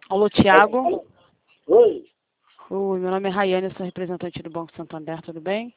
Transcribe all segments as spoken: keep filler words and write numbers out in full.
Alô, Tiago. Oi. Oi, meu nome é Rayane, sou representante do Banco Santander, tudo bem?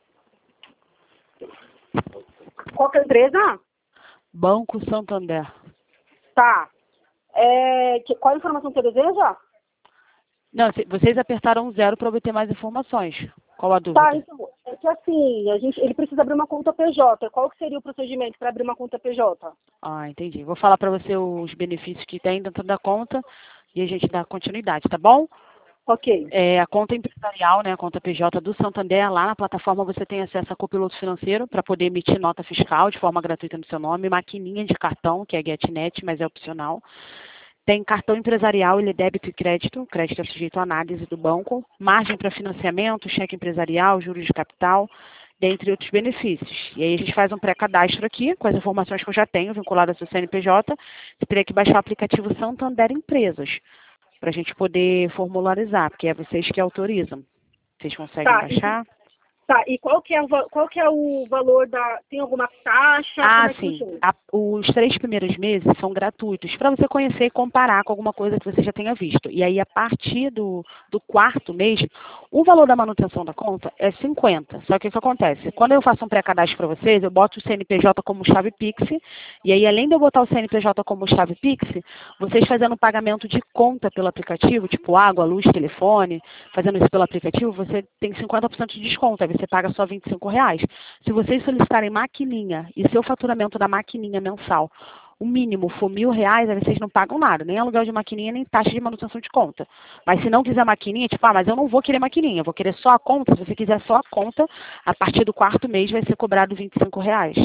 Qual que é a empresa? Banco Santander. Tá. É, que, qual a informação que você deseja? Não, se- vocês apertaram zero para obter mais informações. Qual a dúvida? Tá, então, é que assim, a gente, ele precisa abrir uma conta P J. Qual que seria o procedimento para abrir uma conta P J? Ah, entendi. Vou falar para você os benefícios que tem dentro da conta e a gente dá continuidade, tá bom? Ok. É, a conta empresarial, né, a conta P J do Santander, lá na plataforma você tem acesso a copiloto financeiro para poder emitir nota fiscal de forma gratuita no seu nome, maquininha de cartão, que é a GetNet, mas é opcional. Tem cartão empresarial, ele é débito e crédito, crédito é sujeito à análise do banco, margem para financiamento, cheque empresarial, juros de capital, dentre outros benefícios. E aí a gente faz um pré-cadastro aqui, com as informações que eu já tenho vinculadas ao C N P J, você teria que baixar o aplicativo Santander Empresas, para a gente poder formularizar, porque é vocês que autorizam. Vocês conseguem Tá, baixar? Tá, e qual que, é o, va- qual que é o valor da... Tem alguma taxa? Como Ah, é que sim. funciona? A- os três primeiros meses são gratuitos, para você conhecer e comparar com alguma coisa que você já tenha visto. E aí, a partir do, do quarto mês, o valor da manutenção da conta é cinquenta. Só que o que acontece? Quando eu faço um pré-cadastro para vocês, eu boto o C N P J como chave Pix, e aí, além de eu botar o C N P J como chave Pix, vocês fazendo um pagamento de conta pelo aplicativo, tipo água, luz, telefone, fazendo isso pelo aplicativo, você tem cinquenta por cento de desconto, aí você paga só vinte e cinco reais. Se vocês solicitarem maquininha e seu faturamento da maquininha mensal, o mínimo for mil reais, aí vocês não pagam nada, nem aluguel de maquininha, nem taxa de manutenção de conta. Mas se não quiser maquininha, tipo, ah, mas eu não vou querer maquininha, eu vou querer só a conta, se você quiser só a conta, a partir do quarto mês vai ser cobrado vinte e cinco reais.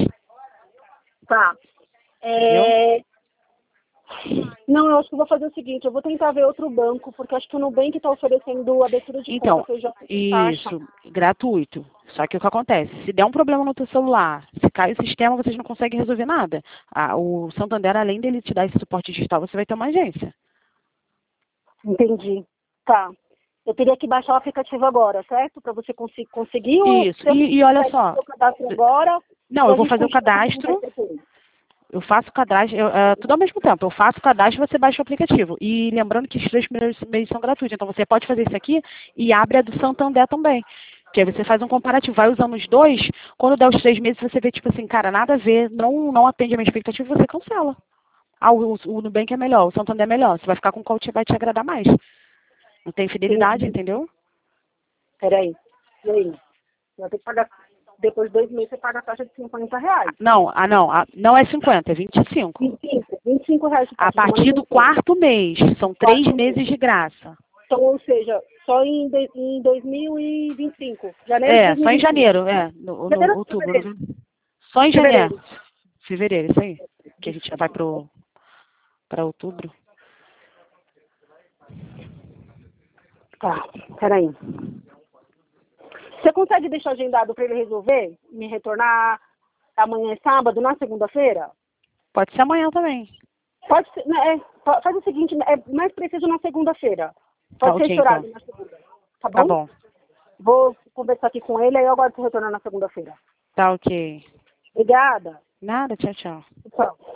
Tá. Entendeu? É... Não, eu acho que eu vou fazer o seguinte, eu vou tentar ver outro banco, porque acho que o Nubank está oferecendo abertura de Então, conta P J sem taxa. isso, gratuito. Só que o que acontece? Se der um problema no teu celular, se cai o sistema, vocês não conseguem resolver nada. Ah, o Santander, além dele te dar esse suporte digital, você vai ter uma agência. Entendi. Tá. Eu teria que baixar o aplicativo agora, certo? Para você consi conseguir ou Isso. se eu E, e olha fizer só, o cadastro agora, não, e eu a vou gente fazer o continua fazendo cadastro, depois. eu faço o cadastro, eu, é, tudo ao mesmo tempo. Eu faço o cadastro e você baixa o aplicativo. E lembrando que os três primeiros meses são gratuitos. Então você pode fazer isso aqui e abre a do Santander também. Que aí você faz um comparativo, vai usando os dois, quando der os três meses você vê, tipo assim, cara, nada a ver, não, não atende a minha expectativa, você cancela. Ah, o, o Nubank é melhor, o Santander é melhor. Você vai ficar com qual te vai te agradar mais. Não tem fidelidade, Entendi. entendeu? Peraí. E aí? Você vai ter que pagar, depois de dois meses você paga a taxa de cinquenta reais. Não, ah não, ah, não é cinquenta, é vinte e cinco. vinte e cinco, vinte e cinco reais de A taxa de partir do manutenção. quarto mês, são três Quarto mês. meses de graça. Então, ou seja, só em, de, em dois mil e vinte e cinco. Janeiro de É, só em dois mil e vinte e cinco. janeiro, é, no, no Janeiro ou outubro. fevereiro? novembro. Só em Fevereiro. janeiro. Fevereiro, isso aí. Que a gente já vai pro, para outubro. Tá, peraí. Você consegue deixar agendado para ele resolver? Me retornar amanhã é sábado, na segunda-feira? Pode ser amanhã também. Pode ser, né, é, fa- faz o seguinte, é mais preciso na segunda-feira. Tá Pode ser ok, esse horário então. na segunda. Tá bom? Tá bom. Vou conversar aqui com ele, aí eu aguardo você retornar na segunda-feira. Tá ok. Obrigada. Nada, tchau, tchau. Tchau.